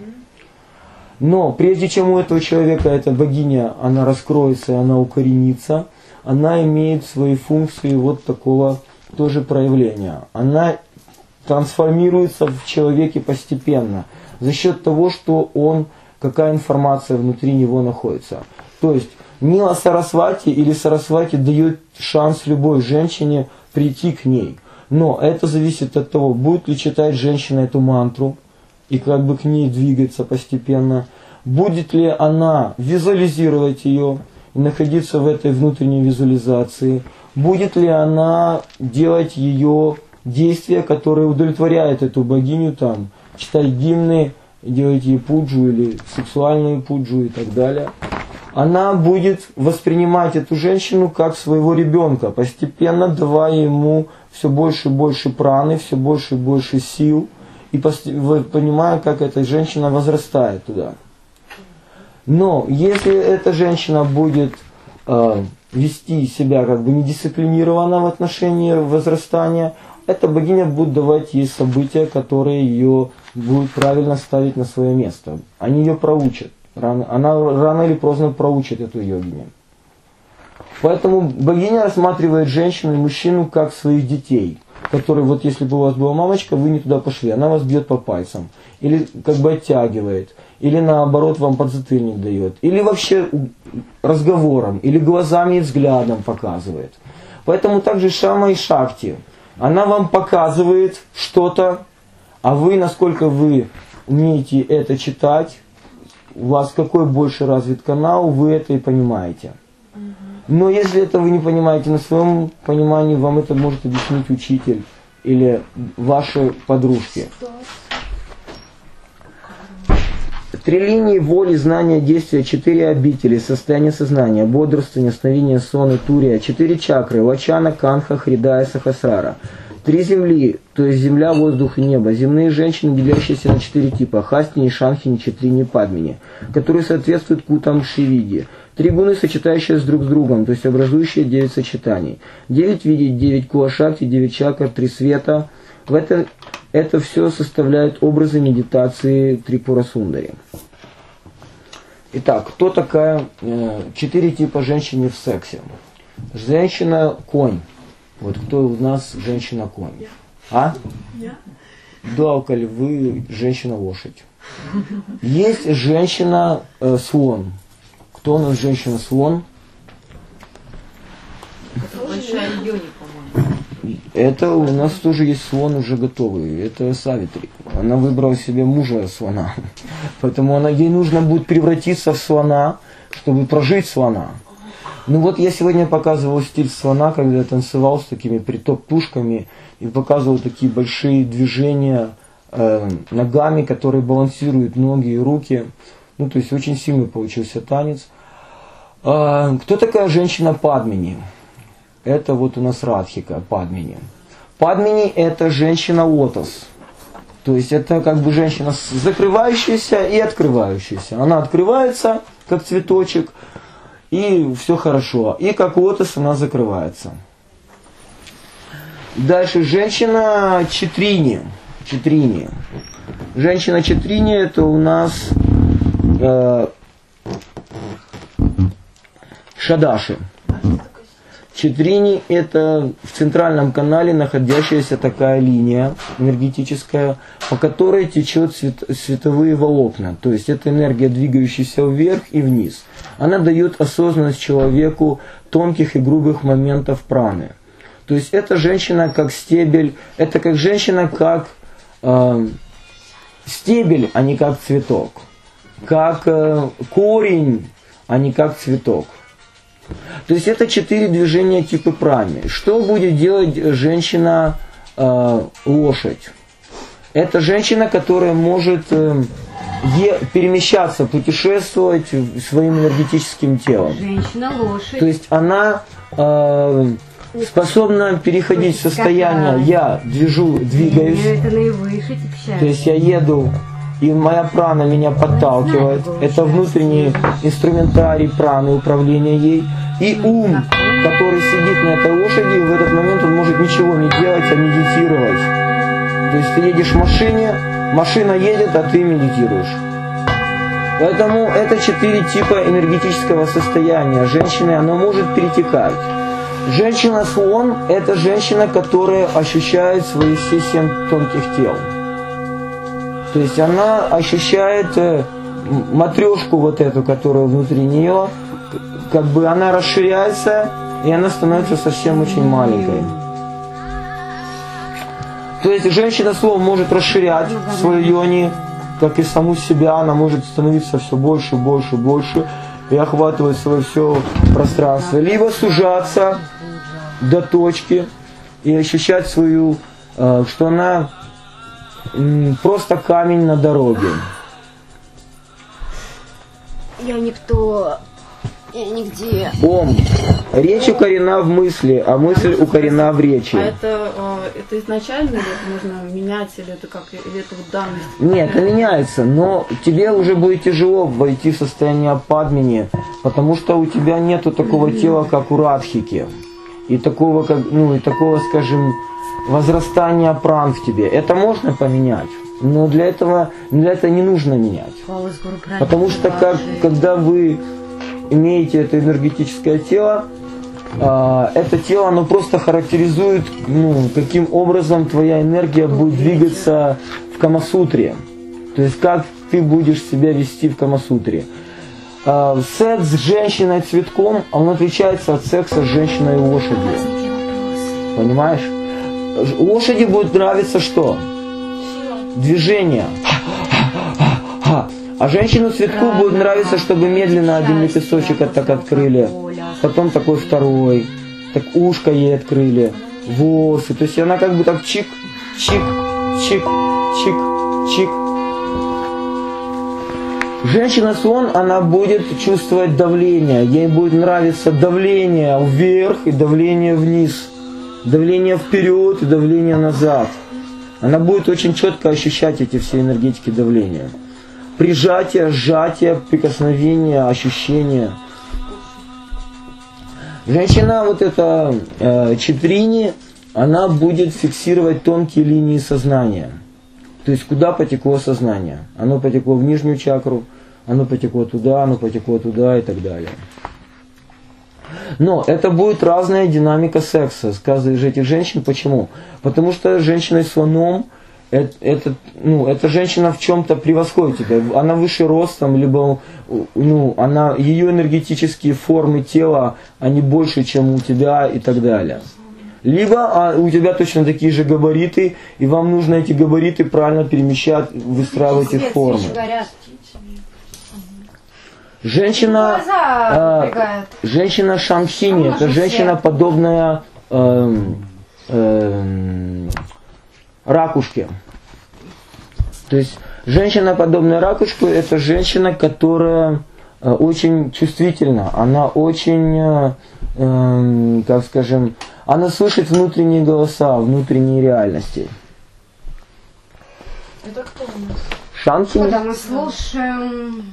Но прежде чем у этого человека эта богиня, она раскроется, она укоренится, она имеет свои функции вот такого тоже проявления. Она трансформируется в человеке постепенно за счет того, что какая информация внутри него находится. То есть Нила Сарасвати или Сарасвати дает шанс любой женщине прийти к ней. Но это зависит от того, будет ли читать женщина эту мантру и как бы к ней двигаться постепенно, будет ли она визуализировать ее и находиться в этой внутренней визуализации, будет ли она делать ее действия, которые удовлетворяют эту богиню, там, читать гимны, делать ей пуджу или сексуальную пуджу и так далее. Она будет воспринимать эту женщину как своего ребенка, постепенно давая ему все больше и больше праны, все больше и больше сил, и понимая, как эта женщина возрастает туда. Но если эта женщина будет вести себя как бы недисциплинированно в отношении возрастания, эта богиня будет давать ей события, которые ее будут правильно ставить на свое место. Они ее проучат. Она рано или поздно проучит эту йогиню. Поэтому богиня рассматривает женщину и мужчину как своих детей, которые, вот если бы у вас была мамочка, вы не туда пошли, она вас бьет по пальцам, или как бы оттягивает, или наоборот вам подзатыльник дает, или вообще разговором, или глазами и взглядом показывает. Поэтому также Шама и Шакти, она вам показывает что-то, а вы, насколько вы умеете это читать, у вас какой больше развит канал, вы это и понимаете. Но если это вы не понимаете на своем понимании, вам это может объяснить учитель или ваши подружки. 3 линии воли, знания, действия, 4 обители, состояние сознания, бодрствование, сновидение, сон и турия, 4 чакры, лачана, канха, хридая, сахасрара. 3 земли, то есть земля, воздух и небо. Земные женщины, делящиеся на 4 типа, хастини, шанхини, четрини, падмини, которые соответствуют кутам Шивиди. 3 гуны, сочетающиеся друг с другом, то есть образующие 9 сочетаний. 9 видей, 9 кулашакти, 9 чакр, 3 света. Это все составляет образы медитации Трипура Сундари. Итак, кто такая 4 типа женщины в сексе? Женщина-конь. Вот кто у нас женщина-конь? А? Да, вы женщина-лошадь. Есть женщина-слон. Кто у нас женщина-слон? Большая Йони, по-моему. Это у нас тоже есть слон уже готовый. Это Савитри. Она выбрала себе мужа слона. Поэтому ей нужно будет превратиться в слона, чтобы прожить слона. Ну вот я сегодня показывал стиль слона, когда я танцевал с такими притоп-пушками и показывал такие большие движения ногами, которые балансируют ноги и руки. Ну, то есть очень сильный получился танец. Кто такая женщина Падмини? Это вот у нас Радхика, Падмини. Падмини это женщина лотос. То есть это как бы женщина закрывающаяся и открывающаяся. Она открывается, как цветочек, и все хорошо. И как лотос она закрывается. Дальше женщина Читрини. Читрини. Женщина Читрини это у нас Шадаши. Читрини это в центральном канале находящаяся такая линия энергетическая, по которой течет световые волокна. То есть это энергия, двигающаяся вверх и вниз. Она дает осознанность человеку тонких и грубых моментов праны. То есть эта женщина как стебель, это как женщина как стебель, а не как цветок. Как корень, а не как цветок. То есть это 4 движения типа праны. Что будет делать женщина лошадь? Это женщина, которая может перемещаться, путешествовать своим энергетическим телом. Женщина-лошадь. То есть она способна переходить в состояние «я двигаюсь». Это наивысший тип счастья. То есть я еду, и моя прана меня подталкивает. Это внутренний инструментарий праны, управления ей. И ум, который сидит на этой лошади, в этот момент он может ничего не делать, а медитировать. То есть ты едешь в машине, машина едет, а ты медитируешь. Поэтому это 4 типа энергетического состояния женщины, оно может перетекать. Женщина-слон – это женщина, которая ощущает свои все 7 тонких тел. То есть она ощущает матрешку вот эту, которая внутри нее, как бы она расширяется, и она становится совсем очень маленькой. То есть женщина-слон может расширять свою йони, как и саму себя, она может становиться все больше, больше, больше, и охватывать свое все пространство. Либо сужаться до точки и ощущать свою, что она просто камень на дороге. Я никто, я нигде. Ом. Речь укорена в мысли, а мысль укорена в речи. А это изначально или это можно менять, или это как, или это вот данность? Нет, это меняется, но тебе уже будет тяжело войти в состояние Падмини, потому что у тебя нету такого тела, как у Радхики, и такого, как, и такого, скажем, возрастания пран в тебе. Это можно поменять, но для этого не нужно менять. Потому что когда вы имеете это энергетическое тело, это тело, оно просто характеризует, каким образом твоя энергия будет двигаться в Камасутре. То есть как ты будешь себя вести в Камасутре. Секс с женщиной-цветком, он отличается от секса с женщиной-лошадью. Понимаешь? Лошади будет нравиться что? Движение. А женщину-цветку будет нравиться, чтобы медленно один лепесточек так открыли. Потом такой второй. Так ушко ей открыли. Волосы. То есть она как бы так чик, чик, чик, чик, чик. Женщина-слон, она будет чувствовать давление. Ей будет нравиться давление вверх и давление вниз. Давление вперед и давление назад. Она будет очень четко ощущать эти все энергетики давления. Прижатие, сжатие, прикосновение, ощущение. Женщина вот эта Читрини, она будет фиксировать тонкие линии сознания. То есть куда потекло сознание. Оно потекло в нижнюю чакру, оно потекло туда и так далее. Но это будет разная динамика секса с каждой из этих женщин. Почему? Потому что женщина-слоном эта женщина в чем-то превосходит тебя. Она выше ростом, либо ее энергетические формы тела, они больше, чем у тебя и так далее. Либо у тебя точно такие же габариты, и вам нужно эти габариты правильно перемещать, выстраивать их формы. Женщина, женщина Шамсини, это женщина, подобная ракушке. То есть женщина, подобная ракушке, это женщина, которая очень чувствительна. Она очень, как скажем, она слышит внутренние голоса, внутренние реальности. Это кто у нас? Шамсини? Когда мы слушаем...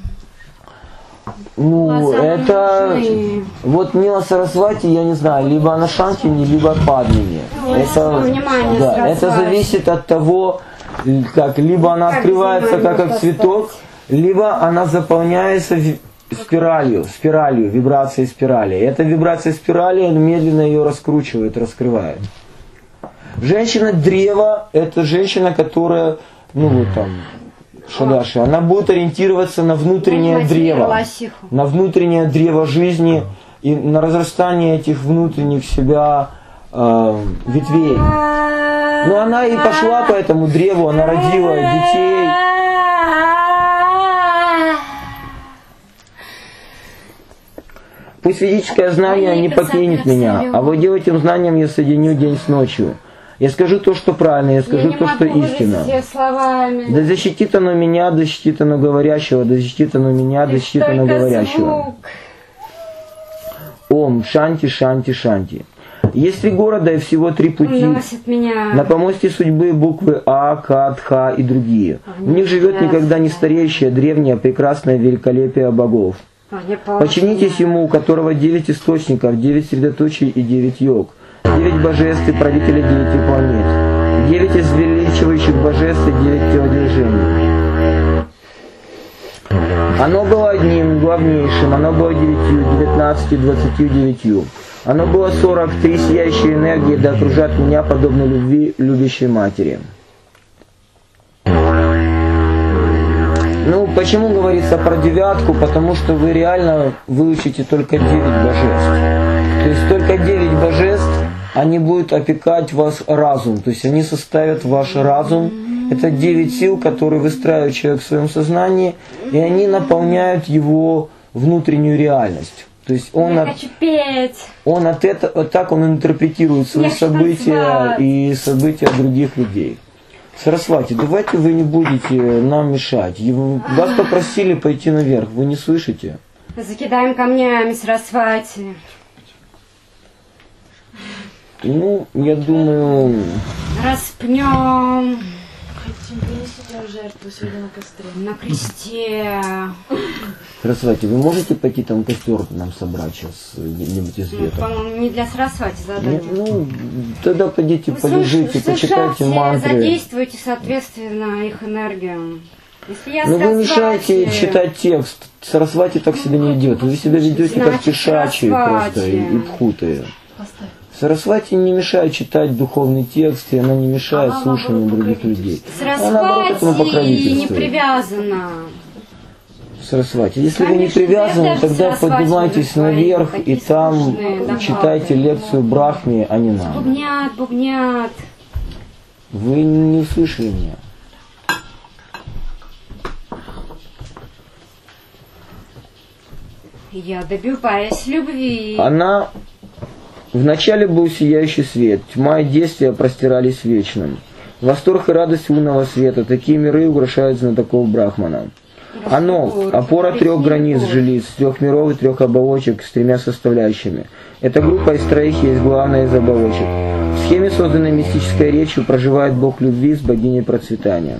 Ну, это... Вот Нила Сарасвати, я не знаю, либо она Шамсини, либо Падмини. Это, да, это зависит от того, как либо она открывается как цветок, либо она заполняется спиралью, вибрацией спирали. Эта вибрация спирали медленно ее раскручивает, раскрывает. Женщина-древо – это женщина, которая, ну вот там, Шадаши, она будет ориентироваться на внутреннее древо, на внутреннее древо жизни и на разрастание этих внутренних себя ветвей. Но она и пошла по этому древу, она родила детей. Пусть ведическое знание не покинет меня, а владея этим знанием я соединю день с ночью. Я скажу то, что правильно, я скажу то, что истина. Да защитит оно меня, да защитит оно говорящего, да защитит оно меня, да защитит оно говорящего. Ом, шанти, шанти, шанти. Есть 3 города и всего 3 пути. На помосте судьбы буквы А, К, Тха и другие. В них живет никогда не стареющее, древнее, прекрасное великолепие богов. Подчинитесь ему, у которого 9 источников, 9 средоточий и 9 йог. 9 божеств и правителей 9 планет. 9 извеличивающих божеств и 9 телодвижений. Оно было одним, главнейшим, оно было 9, 19, 29. Оно было 43 сияющие энергии, да окружат меня подобно любви любящей матери. Ну, почему говорится про 9? Потому что вы реально выучите только 9 божеств. То есть только 9 божеств, они будут опекать вас разум. То есть они составят ваш разум. Это 9 сил, которые выстраивает человек в своем сознании, и они наполняют его внутреннюю реальность. То есть он так он интерпретирует свои события и события других людей. Сарасвати, давайте вы не будете нам мешать. Вас попросили пойти наверх, вы не слышите? Закидаем камнями, Сарасвати. Ну, я думаю... Распнем. Хотим принести жертву сегодня на костре. На кресте. Сарасвати, вы можете пойти там костер нам собрать сейчас где-нибудь из веток? По-моему, не для Сарасвати задание. Ну, тогда пойдите, полежите, почитайте мантры. Задействуйте, соответственно, их энергию. Но вы мешаете читать текст. Сарасвати так себя не идет. Вы себя ведете как пешачи просто и пхуты. Сарасвати не мешает читать духовный текст, и она не мешает слушанию других людей. Сарасвати не привязана. Сарасвати, если вы не привязаны, тогда поднимайтесь наверх и там читайте лекцию Брахме, а не нам. Бубнят. Вы не услышали меня. Я добиваюсь любви. Она... Вначале был сияющий свет, тьма и действия простирались вечным. Восторг и радость лунного света, такие миры украшают знатоков Брахмана. Оно – опора 3 границ жилиц, 3 миров и 3 оболочек с 3 составляющими. Эта группа из 3 есть главная из оболочек. В схеме, созданной мистической речью, проживает Бог любви с богиней процветания.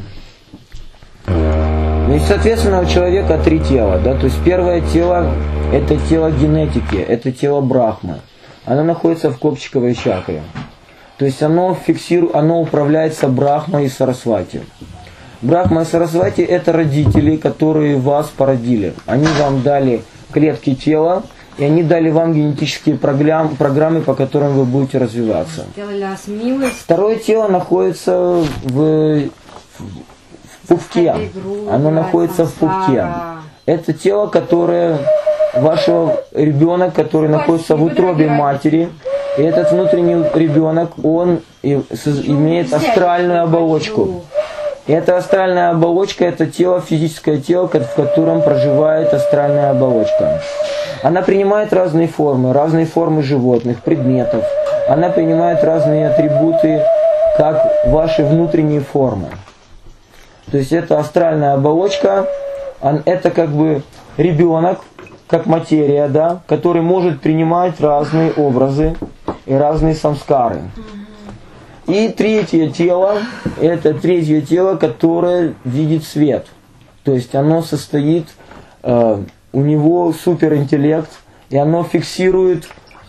Ну и, соответственно, у человека 3 тела. Да? То есть первое тело – это тело генетики, это тело Брахмы. Оно находится в копчиковой чакре. То есть оно управляется Брахмой и Сарасвати. Брахма и Сарасвати – это родители, которые вас породили. Они вам дали клетки тела, и они дали вам генетические программы, по которым вы будете развиваться. Второе тело находится в пупке. Оно находится в пупке. Это тело, которое... Вашего ребенок, который находится в утробе матери, и этот внутренний ребенок, он имеет астральную оболочку. Эта астральная оболочка – это тело, физическое тело, в котором проживает астральная оболочка. Она принимает разные формы животных, предметов. Она принимает разные атрибуты, как ваши внутренние формы. То есть это астральная оболочка, это как бы ребенок, как материя, да, который может принимать разные образы и разные самскары. И третье тело, это третье тело, которое видит свет. То есть оно состоит, у него суперинтеллект, и оно фиксирует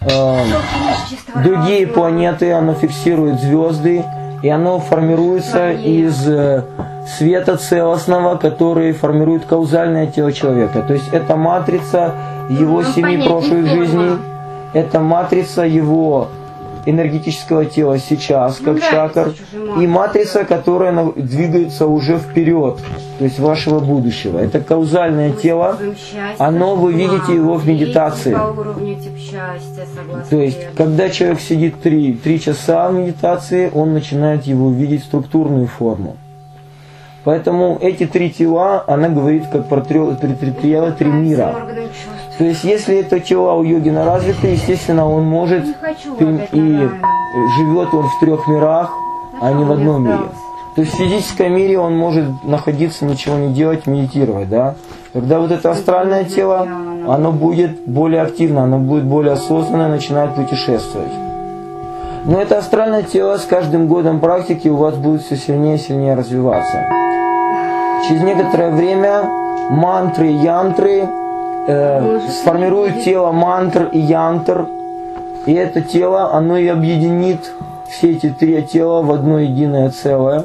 другие планеты, оно фиксирует звезды, и оно формируется из света целостного, который формирует каузальное тело человека. То есть это матрица его 7 прошлых жизней, это матрица его энергетического тела сейчас, как чакр, и матрица, которая двигается уже вперед, то есть вашего будущего. Это каузальное тело, оно, вы видите его в медитации. То есть, когда человек сидит 3 часа в медитации, он начинает его видеть структурную форму. Поэтому эти 3 тела, она говорит как про 3 мира. То есть, если это тела у йогина развиты, естественно, он может и живет он в 3 мирах, а не в одном мире. То есть в физическом мире он может находиться, ничего не делать, медитировать, да. Когда вот это астральное тело, оно будет более активно, оно будет более осознанно, начинает путешествовать. Но это астральное тело с каждым годом практики у вас будет все сильнее и сильнее развиваться. Через некоторое время мантры и янтры сформирует тело мантр и янтр, и это тело, оно и объединит все эти 3 тела в одно единое целое.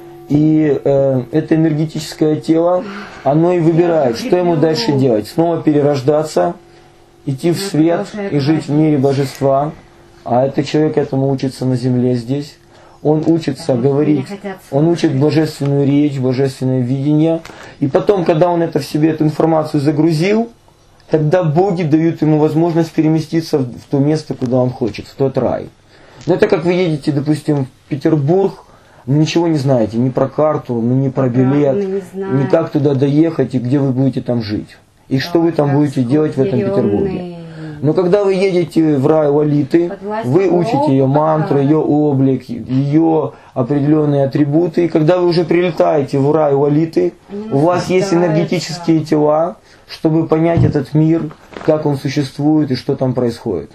И это энергетическое тело, оно и выбирает, что ему дальше делать. Снова перерождаться, идти в свет и жить в мире божества. А этот человек этому учится на земле здесь. Он учится говорить, он учит божественную речь, божественное видение. И потом, когда он это в себе, эту информацию загрузил, тогда боги дают ему возможность переместиться в то место, куда он хочет, в тот рай. Но это как вы едете, допустим, в Петербург, ничего не знаете, ни про карту, ни про билет, ни как туда доехать и где вы будете там жить. И что вы там будете делать в этом Петербурге. Но когда вы едете в рай Лалиты, вы учите ее мантры, ее облик, ее определенные атрибуты. И когда вы уже прилетаете в рай Лалиты, у вас есть энергетические тела, чтобы понять этот мир, как он существует и что там происходит.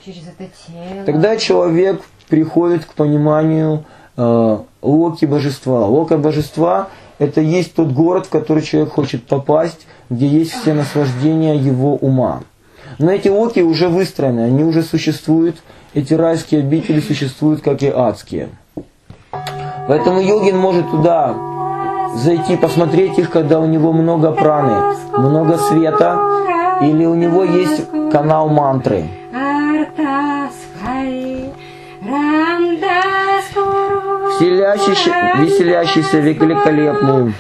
Тогда человек приходит к пониманию локи божества. Лока божества – это есть тот город, в который человек хочет попасть, где есть все наслаждения его ума. Но эти локи уже выстроены, они уже существуют, эти райские обители существуют, как и адские. Поэтому йогин может туда зайти, посмотреть их, когда у него много праны, много света, или у него есть канал мантры. Веселящийся, великолепный.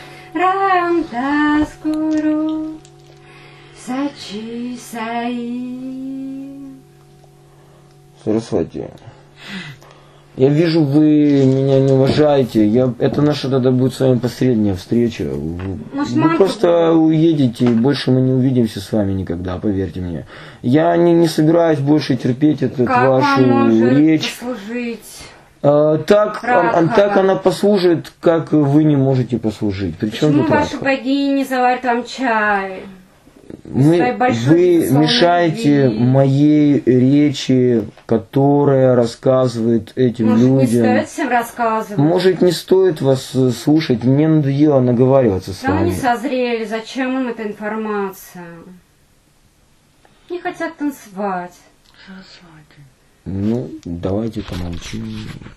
Сарасвати, я вижу, вы меня не уважаете. Это наша тогда будет с вами последняя встреча. Вы просто уедете, и больше мы не увидимся с вами никогда, поверьте мне. Я не собираюсь больше терпеть вашу речь. Так она послужит, как вы не можете послужить. Причем тут ваша богиня не заварит вам чай? Вы мешаете моей речи, которая рассказывает этим людям. Может, не стоит всем рассказывать? Может, не стоит вас слушать? Мне надоело наговариваться с вами. Они созрели, зачем им эта информация? Не хотят танцевать. Ну, давайте помолчим.